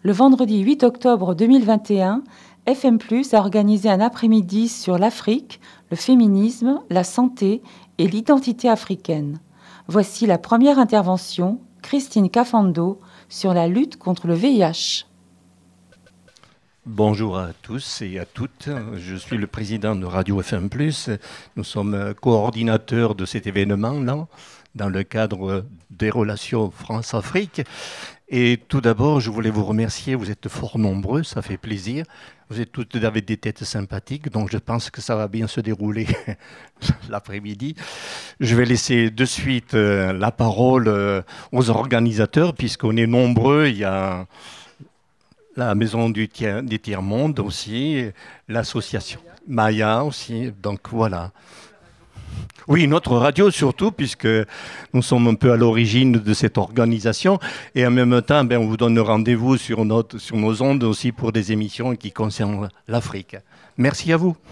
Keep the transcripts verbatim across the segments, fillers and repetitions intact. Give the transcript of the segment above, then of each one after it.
Le vendredi huit octobre deux mille vingt et un, F M plus, a organisé un après-midi sur l'Afrique, le féminisme, la santé et l'identité africaine. Voici la première intervention, Christine Cafando, sur la lutte contre le V I H. Bonjour à tous et à toutes. Je suis le président de Radio F M plus. Nous sommes coordinateurs de cet événement-là, dans le cadre des relations France-Afrique. Et tout d'abord, je voulais vous remercier. Vous êtes fort nombreux, ça fait plaisir. Vous êtes toutes avec des têtes sympathiques, donc je pense que ça va bien se dérouler l'après-midi. Je vais laisser de suite euh, la parole euh, aux organisateurs, puisqu'on est nombreux. Il y a la Maison du tiers, des Tiers-Mondes aussi, l'association Maya aussi, donc voilà. Oui, notre radio surtout, puisque nous sommes un peu à l'origine de cette organisation. Et en même temps, ben, on vous donne rendez-vous sur, notre, sur nos ondes aussi pour des émissions qui concernent l'Afrique. Merci à vous.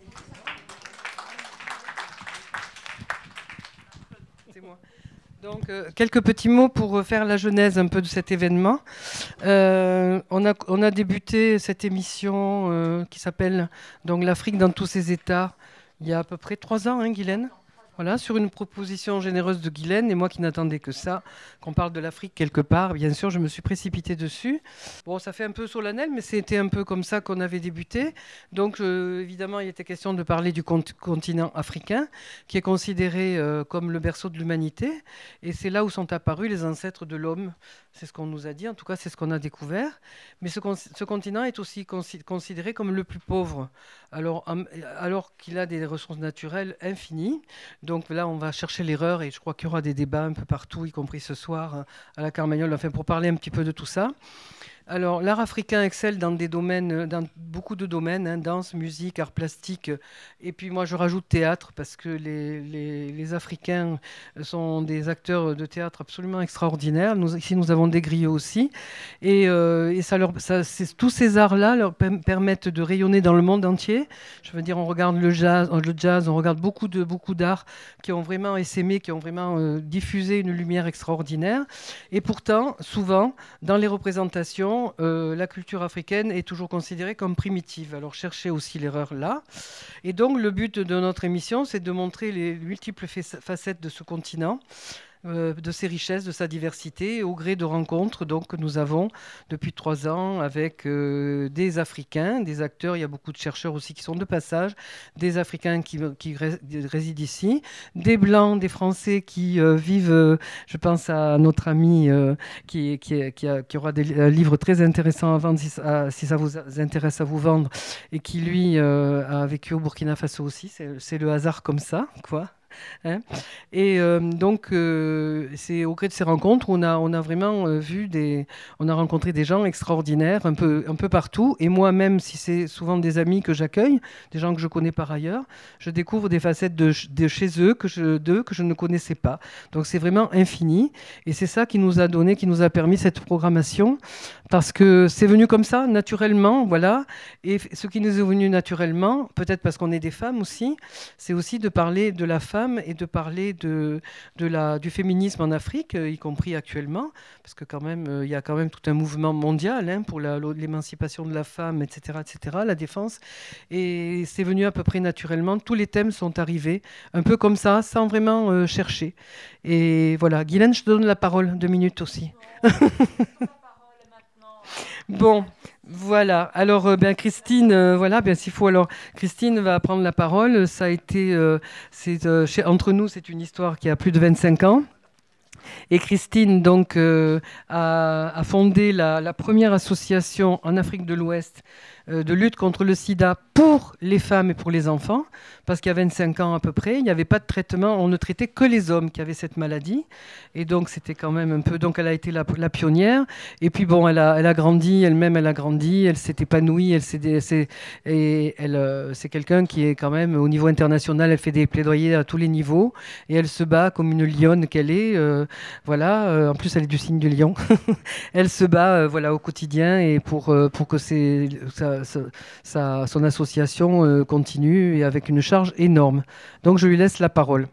C'est moi. Donc, euh, quelques petits mots pour faire la genèse un peu de cet événement. Euh, on, a, on a débuté cette émission euh, qui s'appelle donc l'Afrique dans tous ses états. Il y a à peu près trois ans, hein, Guylaine ? Voilà, sur une proposition généreuse de Guylaine, et moi qui n'attendais que ça, qu'on parle de l'Afrique quelque part, bien sûr, je me suis précipitée dessus. Bon, ça fait un peu solennel, mais c'était un peu comme ça qu'on avait débuté. Donc, euh, évidemment, il était question de parler du cont- continent africain, qui est considéré euh, comme le berceau de l'humanité. Et c'est là où sont apparus les ancêtres de l'homme. C'est ce qu'on nous a dit, en tout cas, c'est ce qu'on a découvert. Mais ce, con- ce continent est aussi consi- considéré comme le plus pauvre, alors, um, alors qu'il a des ressources naturelles infinies. Donc là, on va chercher l'erreur et je crois qu'il y aura des débats un peu partout, y compris ce soir à la Carmagnole, enfin, pour parler un petit peu de tout ça. Alors, l'art africain excelle dans des domaines, dans beaucoup de domaines, hein, danse, musique, art plastique, et puis moi je rajoute théâtre parce que les, les, les Africains sont des acteurs de théâtre absolument extraordinaires. Nous, ici, nous avons des griots aussi, et, euh, et ça leur, ça, c'est, tous ces arts-là leur permettent de rayonner dans le monde entier. Je veux dire, on regarde le jazz, le jazz, on regarde beaucoup de beaucoup d'arts qui ont vraiment essaimé, qui ont vraiment euh, diffusé une lumière extraordinaire, et pourtant, souvent, dans les représentations, Euh, la culture africaine est toujours considérée comme primitive. Alors cherchez aussi l'erreur là. Et donc le but de notre émission, c'est de montrer les multiples facettes de ce continent, euh, de ses richesses, de sa diversité, au gré de rencontres donc, que nous avons depuis trois ans avec euh, des Africains, des acteurs. Il y a beaucoup de chercheurs aussi qui sont de passage, des Africains qui, qui rés- résident ici, des Blancs, des Français qui euh, vivent, euh, je pense à notre ami euh, qui, qui, qui, a, qui aura des livres très intéressants à vendre, si, à, si ça vous intéresse à vous vendre, et qui lui euh, a vécu au Burkina Faso aussi. C'est, c'est le hasard comme ça, quoi. Hein, et euh, donc, euh, c'est au gré de ces rencontres où on a, on a vraiment euh, vu des, on a rencontré des gens extraordinaires un peu, un peu partout. Et moi, même si c'est souvent des amis que j'accueille, des gens que je connais par ailleurs, je découvre des facettes de, de chez eux que je, d'eux que je ne connaissais pas. Donc, c'est vraiment infini. Et c'est ça qui nous a donné, qui nous a permis cette programmation, parce que c'est venu comme ça, naturellement, voilà. Et ce qui nous est venu naturellement, peut-être parce qu'on est des femmes aussi, c'est aussi de parler de la femme et de parler de, de la, du féminisme en Afrique, euh, y compris actuellement, parce que quand même, euh, il y a quand même tout un mouvement mondial hein, pour la, l'émancipation de la femme, et cetera, et cetera, la défense. Et c'est venu à peu près naturellement. Tous les thèmes sont arrivés, un peu comme ça, sans vraiment euh, chercher. Et voilà, Guylaine, je te donne la parole, deux minutes aussi. Bon, voilà. Alors, euh, bien Christine, euh, voilà, bien s'il faut. Alors, Christine va prendre la parole. Ça a été, euh, c'est euh, chez, entre nous, c'est une histoire qui a plus de vingt-cinq ans. Et Christine donc euh, a, a fondé la, la première association en Afrique de l'Ouest euh, de lutte contre le sida pour les femmes et pour les enfants, parce qu'il y a vingt-cinq ans à peu près, il n'y avait pas de traitement, on ne traitait que les hommes qui avaient cette maladie, et donc c'était quand même un peu, donc elle a été la, la pionnière, et puis bon, elle a, elle a grandi, elle-même elle a grandi, elle s'est épanouie, elle s'est, elle s'est, et elle, euh, c'est quelqu'un qui est quand même au niveau international, elle fait des plaidoyers à tous les niveaux, et elle se bat comme une lionne qu'elle est, euh, voilà, euh, en plus elle est du signe du lion, elle se bat euh, voilà, au quotidien, et pour, euh, pour que c'est, ça, ça, ça, son association euh, continue, et avec une charge énorme. Donc je lui laisse la parole.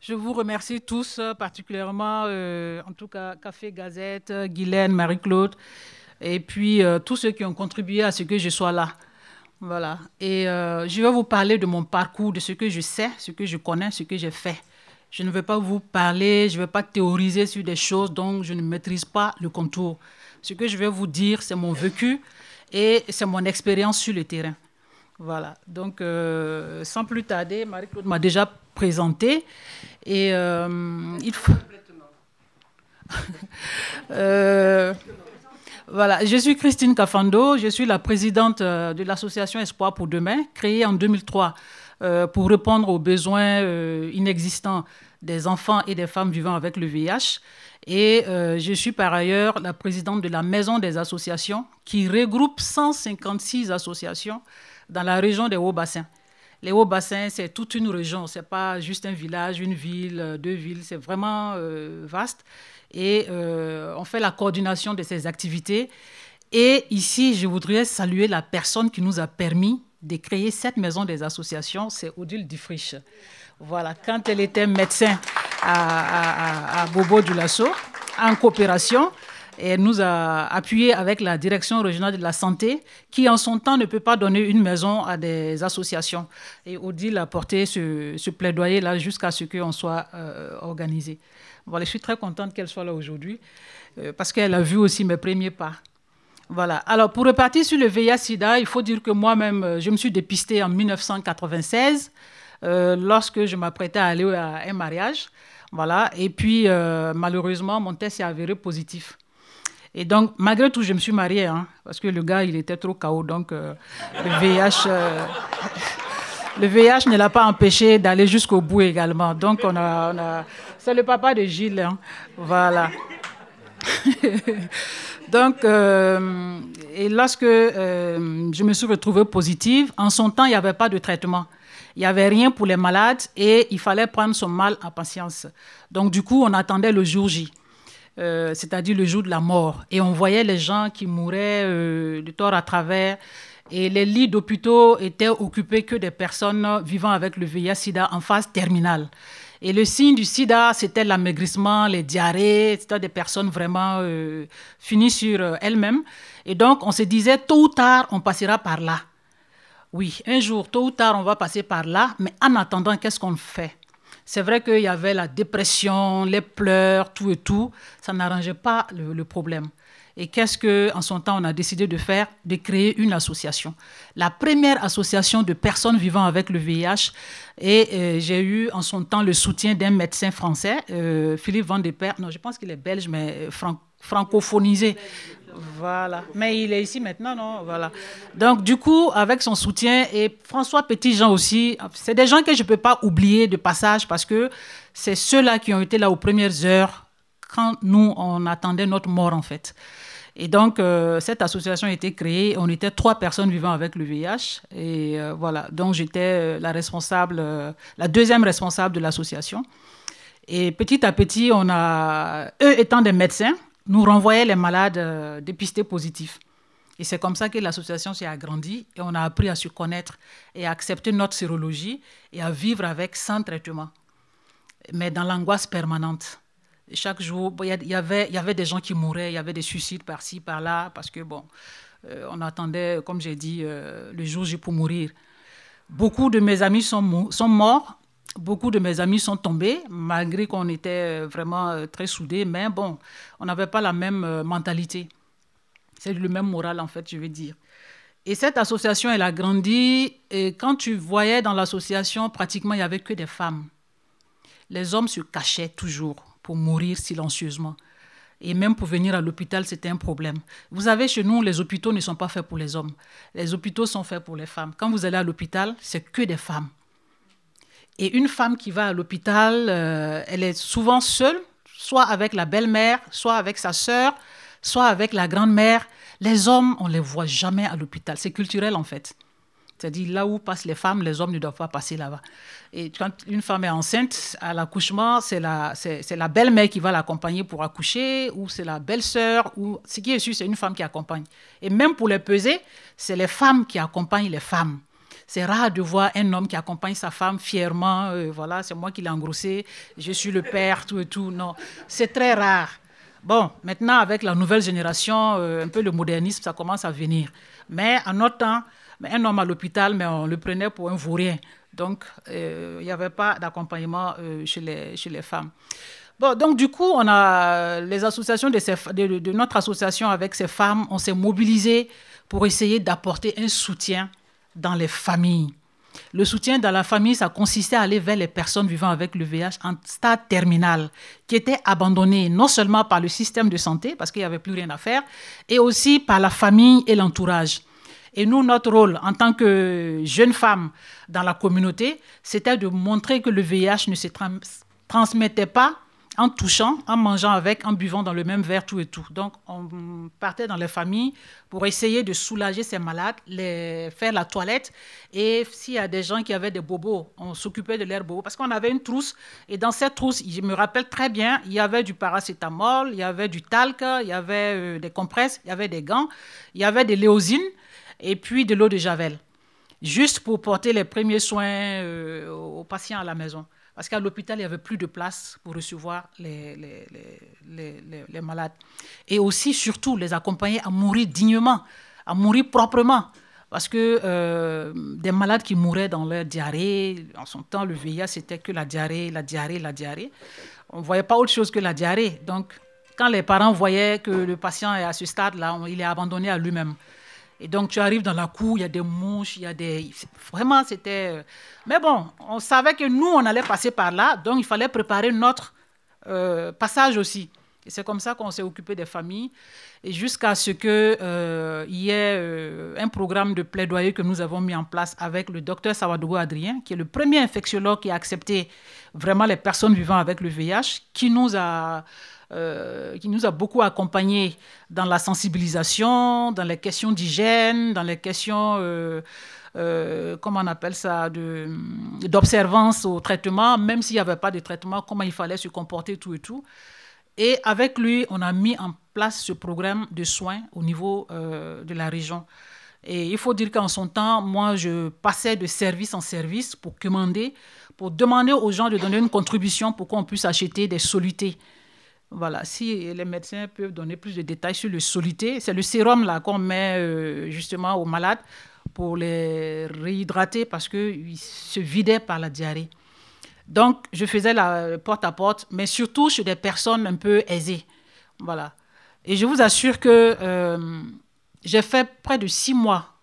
Je vous remercie tous, particulièrement, euh, en tout cas, Café Gazette, Guylaine, Marie-Claude, et puis euh, tous ceux qui ont contribué à ce que je sois là. Voilà. Et euh, je vais vous parler de mon parcours, de ce que je sais, ce que je connais, ce que j'ai fait. Je ne vais pas vous parler, je ne vais pas théoriser sur des choses dont je ne maîtrise pas le contour. Ce que je vais vous dire, c'est mon vécu et c'est mon expérience sur le terrain. Voilà. Donc, euh, sans plus tarder, Marie-Claude m'a déjà présenté. Et euh, il faut... euh, voilà. Je suis Christine Kafando, je suis la présidente de l'association Espoir pour demain, créée en deux mille trois euh, pour répondre aux besoins euh, inexistants des enfants et des femmes vivant avec le V I H. Et euh, je suis par ailleurs la présidente de la Maison des associations qui regroupe cent cinquante-six associations dans la région des Hauts-Bassins. Les Hauts-Bassins, c'est toute une région, ce n'est pas juste un village, une ville, deux villes, c'est vraiment euh, vaste. Et euh, on fait la coordination de ces activités. Et ici, je voudrais saluer la personne qui nous a permis de créer cette maison des associations, c'est Odile Dufriche. Voilà, quand elle était médecin à, à, à Bobo-Dioulasso, en coopération, et elle nous a appuyés avec la direction régionale de la santé, qui en son temps ne peut pas donner une maison à des associations. Et Odile a porté ce, ce plaidoyer-là jusqu'à ce qu'on soit euh, organisé. Voilà, je suis très contente qu'elle soit là aujourd'hui, euh, parce qu'elle a vu aussi mes premiers pas. Voilà. Alors, pour repartir sur le V I H-Sida, il faut dire que moi-même, je me suis dépistée en dix-neuf cent quatre-vingt-seize, euh, lorsque je m'apprêtais à aller à un mariage. Voilà. Et puis, euh, malheureusement, mon test s'est avéré positif. Et donc, malgré tout, je me suis mariée, hein, parce que le gars, il était trop K O. Donc, euh, le V I H, euh, le V I H ne l'a pas empêché d'aller jusqu'au bout également. Donc, on a, on a... c'est le papa de Gilles. Hein. Voilà. Donc, euh, et lorsque euh, je me suis retrouvée positive, en son temps, il n'y avait pas de traitement. Il n'y avait rien pour les malades et il fallait prendre son mal en patience. Donc, du coup, on attendait le jour J. Euh, c'est-à-dire le jour de la mort. Et on voyait les gens qui mouraient euh, de tort à travers. Et les lits d'hôpitaux étaient occupés que des personnes vivant avec le V I H-Sida en phase terminale. Et le signe du sida, c'était l'amaigrissement, les diarrhées, c'était des personnes vraiment euh, finies sur euh, elles-mêmes. Et donc, on se disait, tôt ou tard, on passera par là. Oui, un jour, tôt ou tard, on va passer par là. Mais en attendant, qu'est-ce qu'on fait ? C'est vrai qu'il y avait la dépression, les pleurs, tout et tout. Ça n'arrangeait pas le, le problème. Et qu'est-ce qu'en son temps, on a décidé de faire ? De créer une association. La première association de personnes vivant avec le V I H. Et euh, j'ai eu en son temps le soutien d'un médecin français, euh, Philippe Van de Per. Non, je pense qu'il est belge, mais fran- francophonisé. Voilà. Mais il est ici maintenant, non ? Voilà. Donc, du coup, avec son soutien, et François Petitjean aussi, c'est des gens que je ne peux pas oublier de passage parce que c'est ceux-là qui ont été là aux premières heures quand nous, on attendait notre mort, en fait. Et donc, euh, cette association a été créée. On était trois personnes vivant avec le V I H. Et euh, voilà. Donc, j'étais la responsable, euh, la deuxième responsable de l'association. Et petit à petit, on a, eux étant des médecins, nous renvoyaient les malades euh, dépistés positifs. Et c'est comme ça que l'association s'est agrandie et on a appris à se connaître et à accepter notre sérologie et à vivre avec sans traitement, mais dans l'angoisse permanente. Chaque jour, il y avait, il y avait des gens qui mouraient, il y avait des suicides par-ci, par-là, parce que, bon, euh, on attendait, comme j'ai dit, euh, le jour J pour mourir. Beaucoup de mes amis sont, mou- sont morts, beaucoup de mes amis sont tombés, malgré qu'on était vraiment euh, très soudés, mais bon, on n'avait pas la même euh, mentalité. C'est le même moral, en fait, je vais dire. Et cette association, elle a grandi, et quand tu voyais dans l'association, pratiquement, il n'y avait que des femmes. Les hommes se cachaient toujours pour mourir silencieusement. Et même pour venir à l'hôpital, c'était un problème. Vous savez, chez nous, les hôpitaux ne sont pas faits pour les hommes. Les hôpitaux sont faits pour les femmes. Quand vous allez à l'hôpital, c'est que des femmes. Et une femme qui va à l'hôpital, euh, elle est souvent seule, soit avec la belle-mère, soit avec sa sœur, soit avec la grand-mère. Les hommes, on ne les voit jamais à l'hôpital. C'est culturel, en fait. C'est-à-dire, là où passent les femmes, les hommes ne doivent pas passer là-bas. Et quand une femme est enceinte, à l'accouchement, c'est la, c'est, c'est la belle-mère qui va l'accompagner pour accoucher, ou c'est la belle-sœur, ou ce qui est sûr, c'est une femme qui accompagne. Et même pour les pesées, c'est les femmes qui accompagnent les femmes. C'est rare de voir un homme qui accompagne sa femme fièrement. Euh, voilà, c'est moi qui l'ai engrossé, je suis le père, tout et tout. Non, c'est très rare. Bon, maintenant, avec la nouvelle génération, euh, un peu le modernisme, ça commence à venir. Mais en notre temps, un homme à l'hôpital, mais on le prenait pour un vaurien. Donc, euh, il n'y avait pas d'accompagnement euh, chez les, chez les femmes. Bon, donc du coup, on a les associations de, ces, de, de notre association avec ces femmes, on s'est mobilisés pour essayer d'apporter un soutien dans les familles. Le soutien dans la famille, ça consistait à aller vers les personnes vivant avec le V I H en stade terminal, qui étaient abandonnées non seulement par le système de santé, parce qu'il n'y avait plus rien à faire, et aussi par la famille et l'entourage. Et nous, notre rôle en tant que jeunes femmes dans la communauté, c'était de montrer que le V I H ne se trans- transmettait pas en touchant, en mangeant avec, en buvant dans le même verre, tout et tout. Donc, on partait dans les familles pour essayer de soulager ces malades, les, faire la toilette. Et s'il y a des gens qui avaient des bobos, on s'occupait de leurs bobos. Parce qu'on avait une trousse. Et dans cette trousse, je me rappelle très bien, il y avait du paracétamol, il y avait du talc, il y avait euh, des compresses, il y avait des gants, il y avait des léosines et puis de l'eau de Javel. Juste pour porter les premiers soins euh, aux patients à la maison. Parce qu'à l'hôpital, il n'y avait plus de place pour recevoir les, les, les, les, les malades. Et aussi, surtout, les accompagner à mourir dignement, à mourir proprement. Parce que euh, des malades qui mouraient dans leur diarrhée, en son temps, le V I H, c'était que la diarrhée, la diarrhée, la diarrhée. On ne voyait pas autre chose que la diarrhée. Donc, quand les parents voyaient que le patient est à ce stade-là, il est abandonné à lui-même. Et donc, tu arrives dans la cour, il y a des mouches, il y a des... Vraiment, c'était... Mais bon, on savait que nous, on allait passer par là, donc il fallait préparer notre euh, passage aussi. Et c'est comme ça qu'on s'est occupé des familles, et jusqu'à ce qu'il euh, y ait euh, un programme de plaidoyer que nous avons mis en place avec le docteur Sawadogo Adrien, qui est le premier infectiologue qui a accepté vraiment les personnes vivant avec le V I H, qui nous a... Euh, qui nous a beaucoup accompagnés dans la sensibilisation, dans les questions d'hygiène, dans les questions, euh, euh, comment on appelle ça, de, d'observance au traitement, même s'il n'y avait pas de traitement, comment il fallait se comporter, tout et tout. Et avec lui, on a mis en place ce programme de soins au niveau euh, de la région. Et il faut dire qu'en son temps, moi, je passais de service en service pour commander, pour demander aux gens de donner une contribution pour qu'on puisse acheter des solutés. Voilà, si les médecins peuvent donner plus de détails sur le soluté, c'est le sérum là qu'on met euh, justement aux malades pour les réhydrater parce qu'ils se vidaient par la diarrhée. Donc, je faisais la porte-à-porte, mais surtout chez des personnes un peu aisées. Voilà. Et je vous assure que euh, j'ai fait près de six mois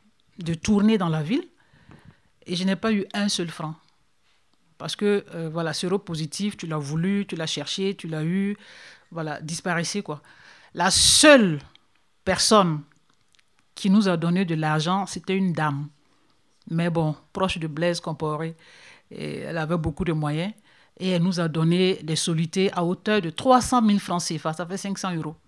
de tournée dans la ville et je n'ai pas eu un seul franc. Parce que, euh, voilà, séropositif, tu l'as voulu, tu l'as cherché, tu l'as eu, voilà, disparaissait, quoi. La seule personne qui nous a donné de l'argent, c'était une dame. Mais bon, proche de Blaise Compaoré. Et elle avait beaucoup de moyens. Et elle nous a donné des solutés à hauteur de trois cent mille francs C F A. Ça fait cinq cents euros.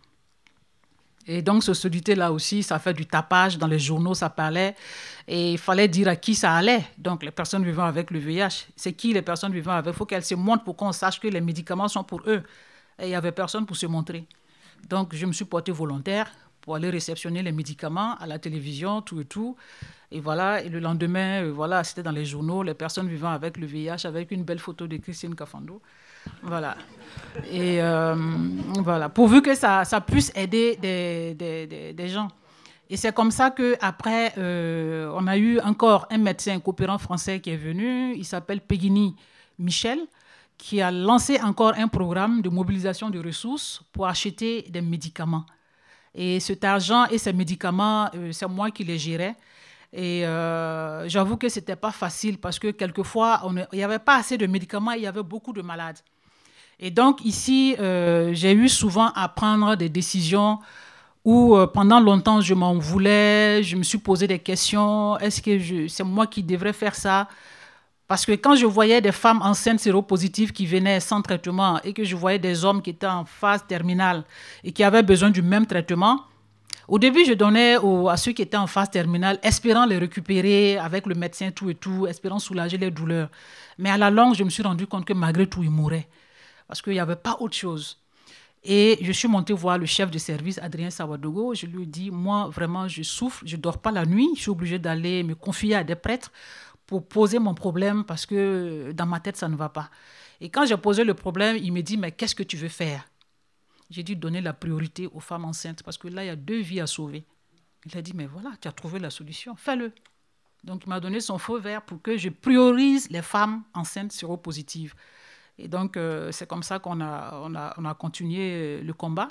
Et donc, ce soluté-là aussi, ça fait du tapage. Dans les journaux, ça parlait. Et il fallait dire à qui ça allait. Donc, les personnes vivant avec le V I H. C'est qui les personnes vivant avec? Il faut qu'elles se montrent pour qu'on sache que les médicaments sont pour eux. Et il n'y avait personne pour se montrer. Donc, je me suis portée volontaire pour aller réceptionner les médicaments à la télévision, tout et tout. Et voilà, et le lendemain, euh, voilà, c'était dans les journaux, les personnes vivant avec le V I H, avec une belle photo de Christine Kafando. Voilà. Et euh, voilà, pourvu que ça, ça puisse aider des, des, des, des gens. Et c'est comme ça qu'après, euh, on a eu encore un médecin coopérant français qui est venu, il s'appelle Peguini Michel, qui a lancé encore un programme de mobilisation de ressources pour acheter des médicaments. Et cet argent et ces médicaments, euh, c'est moi qui les gérais. Et euh, j'avoue que ce n'était pas facile parce que quelquefois, il n'y avait pas assez de médicaments et il y avait beaucoup de malades. Et donc ici, euh, j'ai eu souvent à prendre des décisions où euh, pendant longtemps, je m'en voulais, je me suis posé des questions. Est-ce que je, c'est moi qui devrais faire ça? Parce que quand je voyais des femmes enceintes séropositives qui venaient sans traitement et que je voyais des hommes qui étaient en phase terminale et qui avaient besoin du même traitement, au début, je donnais aux, à ceux qui étaient en phase terminale, espérant les récupérer avec le médecin, tout et tout, espérant soulager les douleurs. Mais à la longue, je me suis rendu compte que malgré tout, ils mouraient parce qu'il n'y avait pas autre chose. Et je suis montée voir le chef de service, Adrien Sawadogo. Je lui ai dit, moi, vraiment, je souffre, je ne dors pas la nuit. Je suis obligée d'aller me confier à des prêtres pour poser mon problème parce que dans ma tête, ça ne va pas. Et quand j'ai posé le problème, il me dit, mais qu'est-ce que tu veux faire? J'ai dû donner la priorité aux femmes enceintes parce que là, il y a deux vies à sauver. Il a dit, mais voilà, tu as trouvé la solution, fais-le. Donc, il m'a donné son feu vert pour que je priorise les femmes enceintes séropositives. Et donc, euh, c'est comme ça qu'on a, on a, on a continué le combat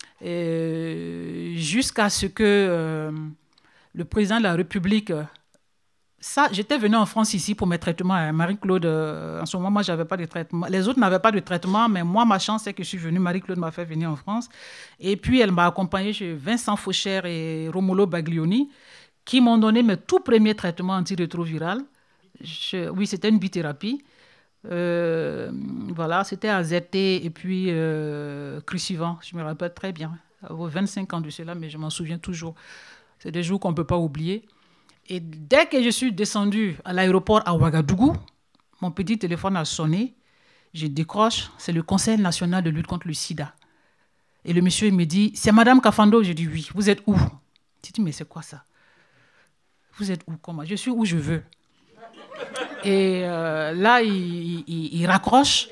et jusqu'à ce que euh, le président de la République... Ça, j'étais venue en France ici pour mes traitements. Marie-Claude, euh, en ce moment, moi, je n'avais pas de traitement. Les autres n'avaient pas de traitement, mais moi, ma chance, c'est que je suis venue. Marie-Claude m'a fait venir en France. Et puis, elle m'a accompagnée chez Vincent Fauchère et Romolo Baglioni, qui m'ont donné mes tout premiers traitements antirétroviraux. Je, oui, c'était une bithérapie. Euh, voilà, c'était A Z T et puis euh, Crucivant. Je me rappelle très bien. Aux vingt-cinq ans de cela, mais je m'en souviens toujours. C'est des jours qu'on ne peut pas oublier. Et dès que je suis descendue à l'aéroport à Ouagadougou, mon petit téléphone a sonné. Je décroche, c'est le Conseil national de lutte contre le sida. Et le monsieur il me dit, c'est Madame Kafando. Je dis oui, vous êtes où? Je dis, mais c'est quoi ça? Vous êtes où? Comment? Je suis où je veux. Et euh, là, il, il, il raccroche.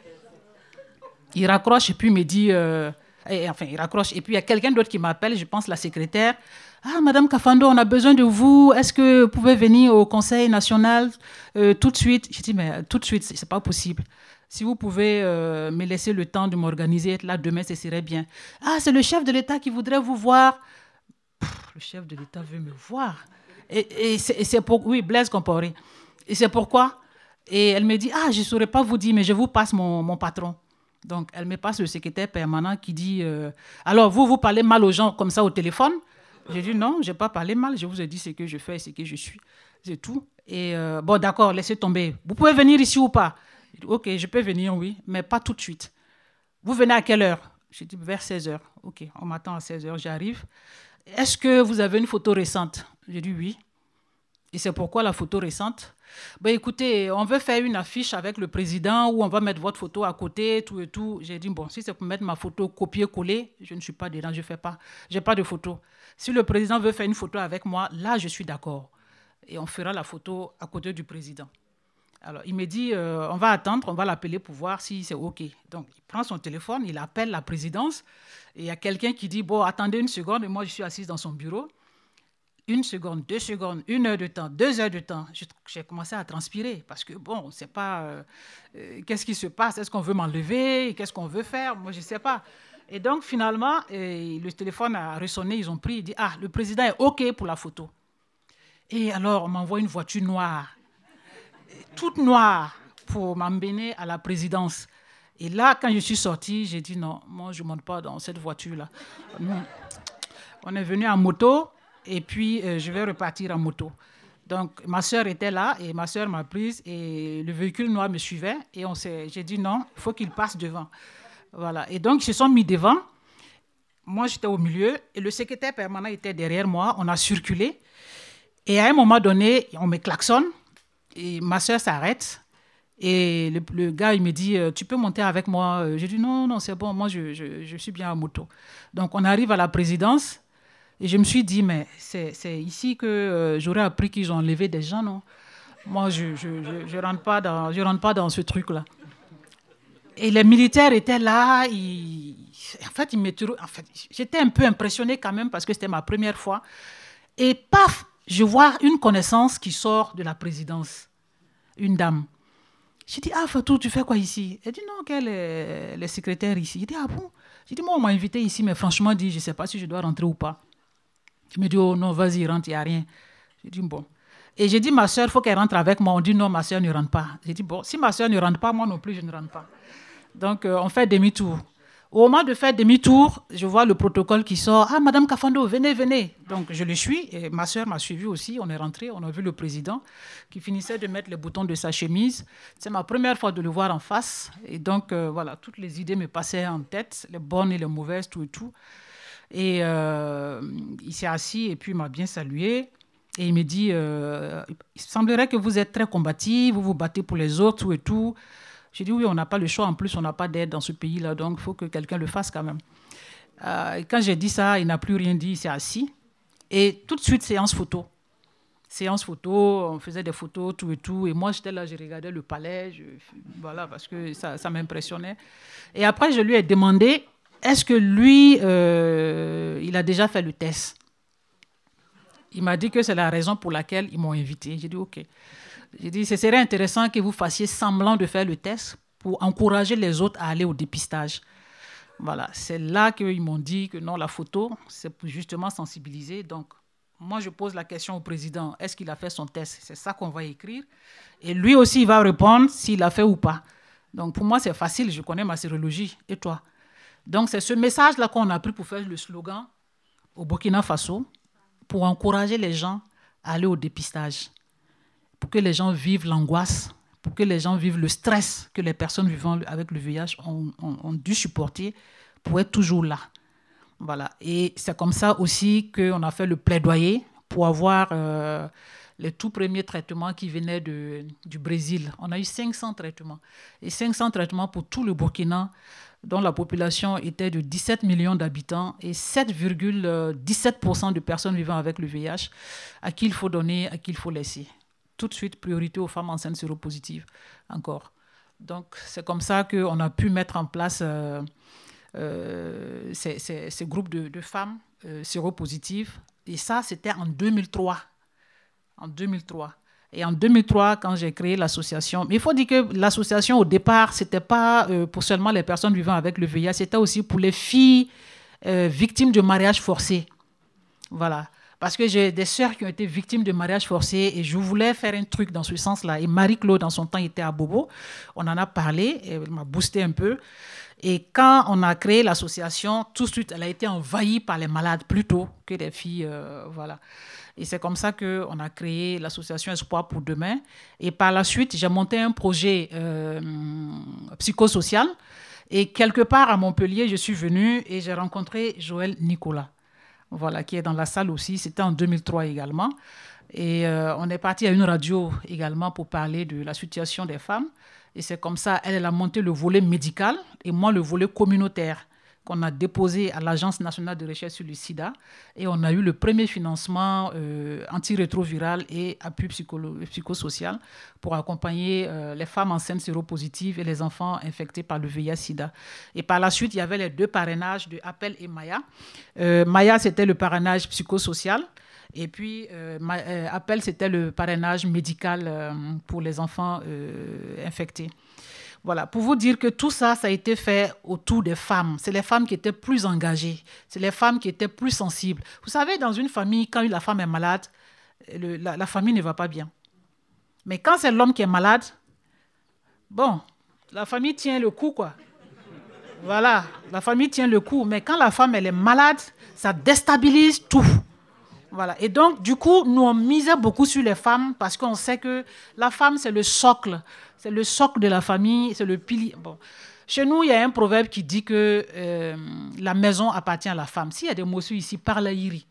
Il raccroche et puis il me dit... Euh, et, enfin, il raccroche. Et puis, il y a quelqu'un d'autre qui m'appelle, je pense la secrétaire. « Ah, Madame Kafando, on a besoin de vous. Est-ce que vous pouvez venir au Conseil national euh, tout de suite ?» J'ai dit, mais tout de suite, ce n'est pas possible. Si vous pouvez euh, me laisser le temps de m'organiser, être là demain, ce serait bien. « Ah, c'est le chef de l'État qui voudrait vous voir. » Le chef de l'État veut me voir. Et, et, c'est, et c'est pour... Oui, Blaise Compaoré. Et c'est pourquoi? Et elle me dit, ah, je ne saurais pas vous dire, mais je vous passe mon, mon patron. Donc, elle me passe le secrétaire permanent qui dit, euh, alors, vous, vous parlez mal aux gens comme ça au téléphone? J'ai dit, non, je n'ai pas parlé mal, je vous ai dit ce que je fais et ce que je suis. C'est tout. Et euh, bon, d'accord, laissez tomber. Vous pouvez venir ici ou pas? J'ai dit, ok, je peux venir, oui, mais pas tout de suite. Vous venez à quelle heure? J'ai dit, vers seize heures. Ok, on m'attend à seize heures, j'arrive. Est-ce que vous avez une photo récente? J'ai dit, oui. Et c'est pourquoi la photo récente? Ben écoutez, on veut faire une affiche avec le président où on va mettre votre photo à côté, tout et tout. J'ai dit, bon, si c'est pour mettre ma photo copier-coller, je ne suis pas dedans, je ne fais pas. Je n'ai pas de photo. Si le président veut faire une photo avec moi, là, je suis d'accord. Et on fera la photo à côté du président. Alors, il me dit, euh, on va attendre, on va l'appeler pour voir si c'est OK. Donc, il prend son téléphone, il appelle la présidence. Et il y a quelqu'un qui dit, bon, attendez une seconde. Et moi, je suis assise dans son bureau. Une seconde, deux secondes, une heure de temps, deux heures de temps. J'ai commencé à transpirer parce que, bon, on ne sait pas euh, euh, qu'est-ce qui se passe. Est-ce qu'on veut m'enlever? Qu'est-ce qu'on veut faire? Moi, je ne sais pas. Et donc, finalement, euh, le téléphone a résonné. Ils ont pris. Ils disent, ah, le président est OK pour la photo. Et alors, on m'envoie une voiture noire, toute noire, pour m'emmener à la présidence. Et là, quand je suis sortie, j'ai dit, non, moi, je ne monte pas dans cette voiture-là. On est venu en moto. Et puis, euh, je vais repartir en moto. Donc, ma sœur était là et ma sœur m'a prise et le véhicule noir me suivait. Et on s'est, j'ai dit non, il faut qu'il passe devant. Voilà. Et donc, ils se sont mis devant. Moi, j'étais au milieu et le secrétaire permanent était derrière moi. On a circulé. Et à un moment donné, on me klaxonne et ma sœur s'arrête. Et le, le gars, il me dit, tu peux monter avec moi? J'ai dit non, non, c'est bon, moi, je, je, je suis bien en moto. Donc, on arrive à la présidence. Et je me suis dit, mais c'est, c'est ici que euh, j'aurais appris qu'ils ont enlevé des gens, non? Moi, je ne je, je, je rentre pas dans, je rentre pas dans ce truc-là. Et les militaires étaient là. Ils, en fait, ils en fait, j'étais un peu impressionnée quand même parce que c'était ma première fois. Et paf, je vois une connaissance qui sort de la présidence, une dame. J'ai dit, ah, Fatou, tu fais quoi ici? Elle dit, non, qu'elle est le secrétaire ici. J'ai dit, ah bon? J'ai dit, moi, on m'a invité ici, mais franchement, dit, je ne sais pas si je dois rentrer ou pas. Je me dis, oh non, vas-y, rentre, il n'y a rien. J'ai dit, bon. Et j'ai dit, ma soeur, il faut qu'elle rentre avec moi. On dit, non, ma soeur ne rentre pas. J'ai dit, bon, si ma soeur ne rentre pas, moi non plus, je ne rentre pas. Donc, euh, on fait demi-tour. Au moment de faire demi-tour, je vois le protocole qui sort. Ah, Madame Kafando, venez, venez. Donc, je le suis. Et ma soeur m'a suivi aussi. On est rentré. On a vu le président qui finissait de mettre les boutons de sa chemise. C'est ma première fois de le voir en face. Et donc, euh, voilà, toutes les idées me passaient en tête, les bonnes et les mauvaises, tout et tout. Et euh, il s'est assis et puis il m'a bien salué. Et il me dit, euh, il semblerait que vous êtes très combatif, vous vous battez pour les autres, tout et tout. J'ai dit, oui, on n'a pas le choix. En plus, on n'a pas d'aide dans ce pays-là, donc il faut que quelqu'un le fasse quand même. Euh, quand j'ai dit ça, il n'a plus rien dit, il s'est assis. Et tout de suite, séance photo. Séance photo, on faisait des photos, tout et tout. Et moi, j'étais là, je regardais le palais, je, voilà, parce que ça, ça m'impressionnait. Et après, je lui ai demandé, est-ce que lui, euh, il a déjà fait le test? Il m'a dit que c'est la raison pour laquelle ils m'ont invité. J'ai dit, OK. J'ai dit, ce serait intéressant que vous fassiez semblant de faire le test pour encourager les autres à aller au dépistage. Voilà, c'est là qu'ils m'ont dit que non, la photo, c'est pour justement sensibiliser. Donc, moi, je pose la question au président, est-ce qu'il a fait son test? C'est ça qu'on va écrire. Et lui aussi, il va répondre s'il a fait ou pas. Donc, pour moi, c'est facile, je connais ma sérologie. Et toi? Donc, c'est ce message-là qu'on a pris pour faire le slogan au Burkina Faso, pour encourager les gens à aller au dépistage, pour que les gens vivent l'angoisse, pour que les gens vivent le stress que les personnes vivant avec le V I H ont, ont, ont dû supporter pour être toujours là. Voilà. Et c'est comme ça aussi qu'on a fait le plaidoyer pour avoir euh, les tout premiers traitements qui venaient de, du Brésil. On a eu cinq cents traitements. Et cinq cents traitements pour tout le Burkina, dont la population était de dix-sept millions d'habitants et sept virgule dix-sept pour cent de personnes vivant avec le V I H à qui il faut donner, à qui il faut laisser. Tout de suite, priorité aux femmes enceintes séropositives encore. Donc, c'est comme ça qu'on a pu mettre en place euh, euh, ces, ces, ces groupes de, de femmes euh, séropositives. Et ça, c'était en deux mille trois. En deux mille trois. Et en deux mille trois, quand j'ai créé l'association, mais il faut dire que l'association, au départ, ce n'était pas euh, pour seulement les personnes vivant avec le V I H, c'était aussi pour les filles euh, victimes de mariage forcé. Voilà. Parce que j'ai des sœurs qui ont été victimes de mariage forcé et je voulais faire un truc dans ce sens-là. Et Marie-Claude, dans son temps, était à Bobo. On en a parlé, et elle m'a boosté un peu. Et quand on a créé l'association, tout de suite, elle a été envahie par les malades plutôt que les filles. Euh, voilà. Et c'est comme ça qu'on a créé l'association Espoir pour demain. Et par la suite, j'ai monté un projet euh, psychosocial. Et quelque part à Montpellier, je suis venue et j'ai rencontré Joël Nicolas. Voilà, qui est dans la salle aussi. C'était en deux mille trois également. Et euh, on est parti à une radio également pour parler de la situation des femmes. Et c'est comme ça, elle, elle a monté le volet médical et moi le volet communautaire qu'on a déposé à l'Agence nationale de recherche sur le sida. Et on a eu le premier financement euh, antirétroviral et appui psycholo- psychosocial pour accompagner euh, les femmes enceintes séropositives et les enfants infectés par le V I H sida. Et par la suite, il y avait les deux parrainages de Appel et Maya. Euh, Maya, c'était le parrainage psychosocial. Et puis, euh, ma, euh, Appel, c'était le parrainage médical euh, pour les enfants euh, infectés. Voilà, pour vous dire que tout ça, ça a été fait autour des femmes. C'est les femmes qui étaient plus engagées. C'est les femmes qui étaient plus sensibles. Vous savez, dans une famille, quand la femme est malade, le, la, la famille ne va pas bien. Mais quand c'est l'homme qui est malade, bon, la famille tient le coup, quoi. Voilà, la famille tient le coup. Mais quand la femme, elle est malade, ça déstabilise tout. Voilà. Et donc, du coup, nous, on misait beaucoup sur les femmes parce qu'on sait que la femme, c'est le socle. C'est le socle de la famille, c'est le pilier. Bon. Chez nous, il y a un proverbe qui dit que euh, la maison appartient à la femme. S'il y a des mots ici, parle iri.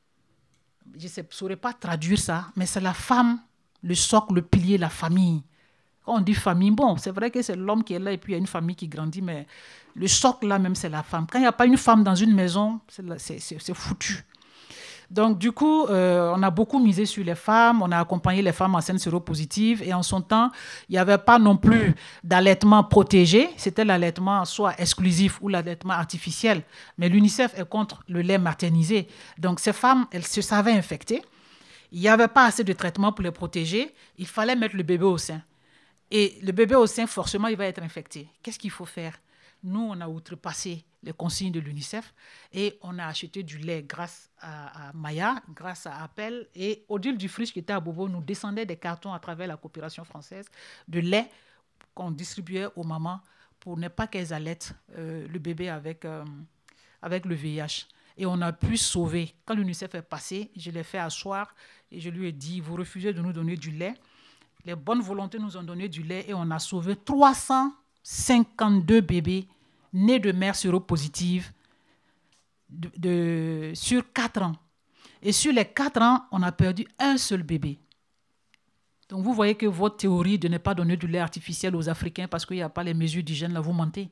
Je ne saurais pas traduire ça, mais c'est la femme, le socle, le pilier, la famille. Quand on dit famille, bon, c'est vrai que c'est l'homme qui est là et puis il y a une famille qui grandit, mais le socle là même, c'est la femme. Quand il n'y a pas une femme dans une maison, c'est, c'est, c'est, c'est foutu. Donc, du coup, euh, on a beaucoup misé sur les femmes, on a accompagné les femmes enceintes séropositives et en son temps, il n'y avait pas non plus d'allaitement protégé, c'était l'allaitement soit exclusif ou l'allaitement artificiel. Mais l'UNICEF est contre le lait maternisé. Donc, ces femmes, elles se savaient infectées. Il n'y avait pas assez de traitement pour les protéger. Il fallait mettre le bébé au sein. Et le bébé au sein, forcément, il va être infecté. Qu'est-ce qu'il faut faire? Nous, on a outrepassé les consignes de l'UNICEF et on a acheté du lait grâce à, à Maya, grâce à Appel. Et Odile Dufriche, qui était à Bobo, nous descendait des cartons à travers la coopération française de lait qu'on distribuait aux mamans pour ne pas qu'elles allaitent euh, le bébé avec, euh, avec le V I H. Et on a pu sauver. Quand l'UNICEF est passé, je l'ai fait asseoir et je lui ai dit, vous refusez de nous donner du lait. Les bonnes volontés nous ont donné du lait et on a sauvé trois cent cinquante-deux bébés nés de mères séropositives de, de, sur quatre ans. Et sur les quatre ans, on a perdu un seul bébé. Donc vous voyez que votre théorie de ne pas donner du lait artificiel aux Africains parce qu'il n'y a pas les mesures d'hygiène, là, vous mentez.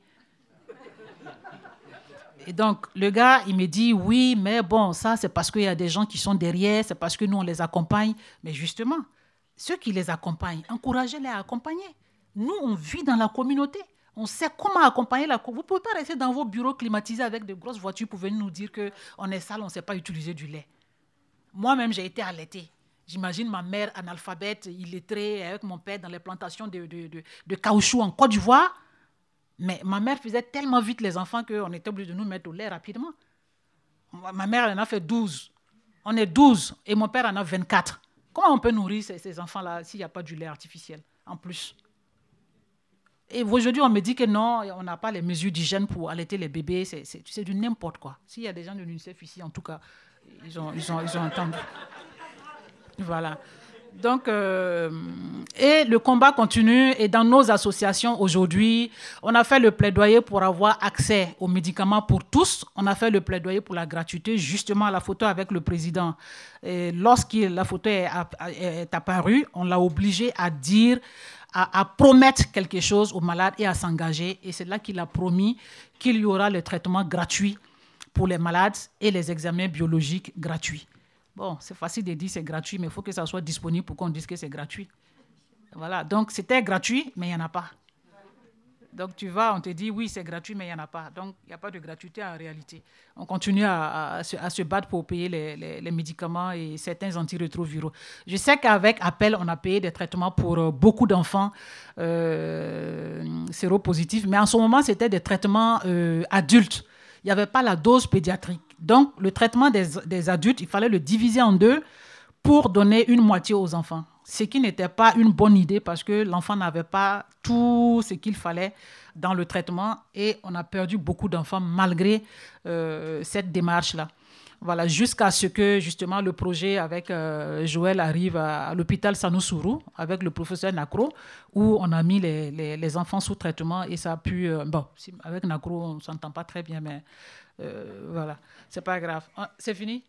Et donc, le gars, il me dit, oui, mais bon, ça, c'est parce qu'il y a des gens qui sont derrière, c'est parce que nous, on les accompagne. Mais justement, ceux qui les accompagnent, encouragez-les à accompagner. Nous, on vit dans la communauté. On sait comment accompagner la communauté. Vous ne pouvez pas rester dans vos bureaux climatisés avec de grosses voitures pour venir nous dire qu'on est sale, on ne sait pas utiliser du lait. Moi-même, j'ai été allaitée. J'imagine ma mère analphabète, illettrée, avec mon père dans les plantations de, de, de, de caoutchouc en Côte d'Ivoire. Mais ma mère faisait tellement vite les enfants qu'on était obligé de nous mettre au lait rapidement. Ma mère elle en a fait douze. On est douze et mon père en a vingt-quatre. Comment on peut nourrir ces, ces enfants-là s'il n'y a pas du lait artificiel en plus? Et aujourd'hui, on me dit que non, on n'a pas les mesures d'hygiène pour allaiter les bébés. C'est, c'est, c'est du n'importe quoi. S'il y a des gens de l'UNICEF ici, en tout cas, ils ont, ils ont, ils ont entendu. Voilà. Donc, euh, et le combat continue. Et dans nos associations aujourd'hui, on a fait le plaidoyer pour avoir accès aux médicaments pour tous. On a fait le plaidoyer pour la gratuité, justement à la photo avec le président. Et lorsque la photo est, est apparue, on l'a obligé à dire, à, à promettre quelque chose aux malades et à s'engager. Et c'est là qu'il a promis qu'il y aura le traitement gratuit pour les malades et les examens biologiques gratuits. Bon, c'est facile de dire c'est gratuit, mais il faut que ça soit disponible pour qu'on dise que c'est gratuit. Voilà, donc c'était gratuit, mais il n'y en a pas. Donc tu vas, on te dit oui, c'est gratuit, mais il n'y en a pas. Donc il n'y a pas de gratuité en réalité. On continue à, à, à, se, à se battre pour payer les, les, les médicaments et certains antirétroviraux. Je sais qu'avec Appel, on a payé des traitements pour euh, beaucoup d'enfants euh, séropositifs, mais en ce moment, c'était des traitements euh, adultes. Il n'y avait pas la dose pédiatrique. Donc, le traitement des, des adultes, il fallait le diviser en deux pour donner une moitié aux enfants. Ce qui n'était pas une bonne idée parce que l'enfant n'avait pas tout ce qu'il fallait dans le traitement et on a perdu beaucoup d'enfants malgré euh, cette démarche-là. Voilà, jusqu'à ce que justement le projet avec euh, Joël arrive à, à l'hôpital Sanoussourou avec le professeur Nacro où on a mis les, les, les enfants sous traitement et ça a pu... Euh, bon, avec Nacro, on ne s'entend pas très bien, mais euh, voilà, c'est pas grave. Ah, c'est fini?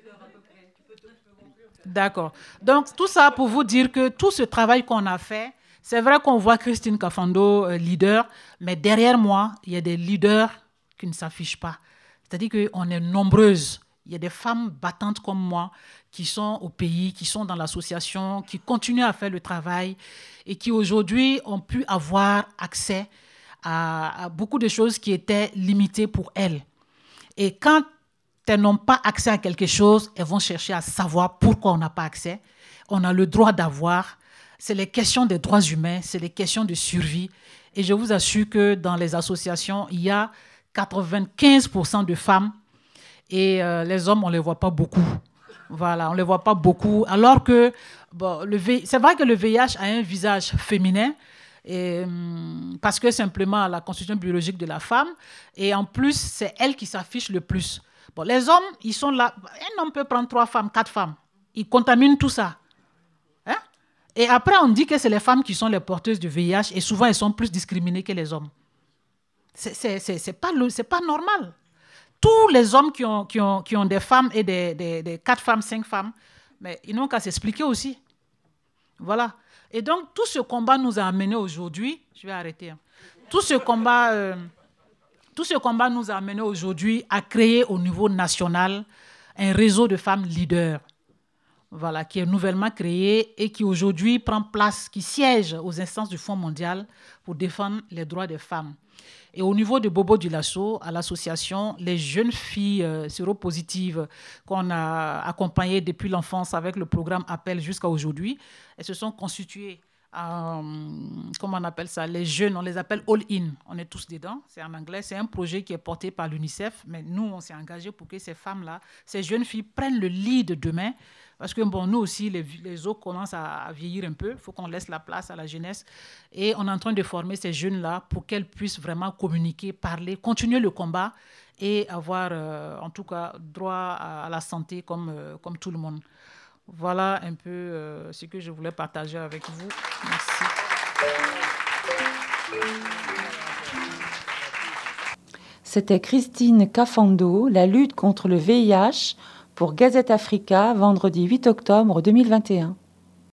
D'accord. Donc, tout ça pour vous dire que tout ce travail qu'on a fait, c'est vrai qu'on voit Christine Kafando, euh, leader, mais derrière moi, il y a des leaders qui ne s'affichent pas. C'est-à-dire qu'on est nombreuses. Il y a des femmes battantes comme moi qui sont au pays, qui sont dans l'association, qui continuent à faire le travail et qui aujourd'hui ont pu avoir accès à, à beaucoup de choses qui étaient limitées pour elles. Et quand elles n'ont pas accès à quelque chose, elles vont chercher à savoir pourquoi on n'a pas accès. On a le droit d'avoir. C'est les questions des droits humains, c'est les questions de survie. Et je vous assure que dans les associations, il y a quatre-vingt-quinze pour cent de femmes et euh, les hommes, on ne les voit pas beaucoup. Voilà, on ne les voit pas beaucoup. Alors que, bon, le v... c'est vrai que le V I H a un visage féminin, et, hum, parce que simplement la constitution biologique de la femme, et en plus, c'est elle qui s'affiche le plus. Bon, les hommes, ils sont là. Un homme peut prendre trois femmes, quatre femmes. Ils contaminent tout ça. Hein? Et après, on dit que c'est les femmes qui sont les porteuses du V I H, et souvent, elles sont plus discriminées que les hommes. C'est, c'est, c'est, c'est pas, c'est pas normal. Tous les hommes qui ont, qui ont, qui ont des femmes et des, des, des quatre femmes, cinq femmes, mais ils n'ont qu'à s'expliquer aussi. Voilà. Et donc, tout ce combat nous a amenés aujourd'hui, je vais arrêter, hein. tout, ce combat, euh, tout ce combat nous a amenés aujourd'hui à créer au niveau national un réseau de femmes leaders, voilà, qui est nouvellement créé et qui aujourd'hui prend place, qui siège aux instances du Fonds mondial pour défendre les droits des femmes. Et au niveau de Bobo Dioulasso, à l'association, les jeunes filles euh, séropositives qu'on a accompagnées depuis l'enfance avec le programme Appel jusqu'à aujourd'hui, elles se sont constituées, euh, comment on appelle ça, les jeunes, on les appelle all-in, on est tous dedans, c'est en anglais, c'est un projet qui est porté par l'UNICEF, mais nous, on s'est engagés pour que ces femmes-là, ces jeunes filles prennent le lead demain, parce que bon, nous aussi, les, les os commencent à, à vieillir un peu, il faut qu'on laisse la place à la jeunesse, et on est en train de former ces jeunes-là pour qu'elles puissent vraiment communiquer, parler, continuer le combat et avoir, euh, en tout cas, droit à, à la santé comme, euh, comme tout le monde. Voilà un peu euh, ce que je voulais partager avec vous. Merci. C'était Christine Kafando, la lutte contre le V I H pour Gazette Africa, vendredi huit octobre deux mille vingt et un.